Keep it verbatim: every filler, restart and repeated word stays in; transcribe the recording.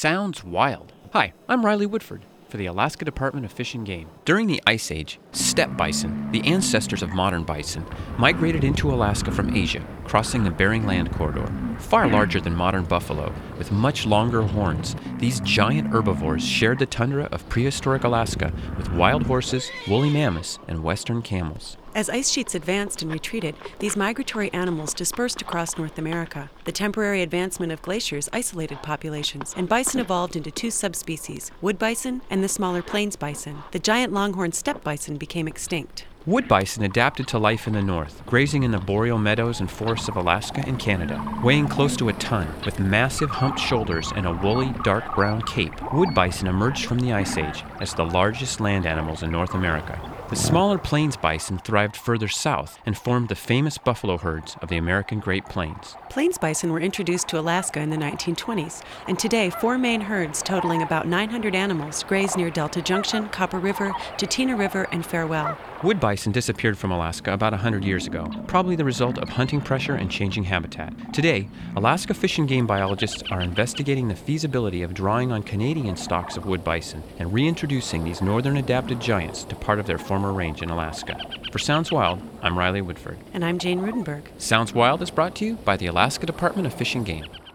Sounds wild. Hi, I'm Riley Woodford for the Alaska Department of Fish and Game. During the Ice Age, steppe bison, the ancestors of modern bison, migrated into Alaska from Asia, crossing the Bering Land corridor. Far larger than modern buffalo, with much longer horns, these giant herbivores shared the tundra of prehistoric Alaska with wild horses, woolly mammoths, and western camels. As ice sheets advanced and retreated, these migratory animals dispersed across North America. The temporary advancement of glaciers isolated populations, and bison evolved into two subspecies, wood bison and the smaller plains bison. The giant longhorn steppe bison became extinct. Wood bison adapted to life in the north, grazing in the boreal meadows and forests of Alaska and Canada. Weighing close to a ton, with massive humped shoulders and a woolly, dark brown cape, wood bison emerged from the Ice Age as the largest land animals in North America. The smaller plains bison thrived further south and formed the famous buffalo herds of the American Great Plains. Plains bison were introduced to Alaska in the nineteen twenties, and today four main herds totaling about nine hundred animals graze near Delta Junction, Copper River, Tatina River, and Farewell. Wood bison disappeared from Alaska about one hundred years ago, probably the result of hunting pressure and changing habitat. Today, Alaska Fish and Game biologists are investigating the feasibility of drawing on Canadian stocks of wood bison and reintroducing these northern adapted giants to part of their former range in Alaska. For Sounds Wild, I'm Riley Woodford. And I'm Jane Rudenberg. Sounds Wild is brought to you by the Alaska Department of Fish and Game.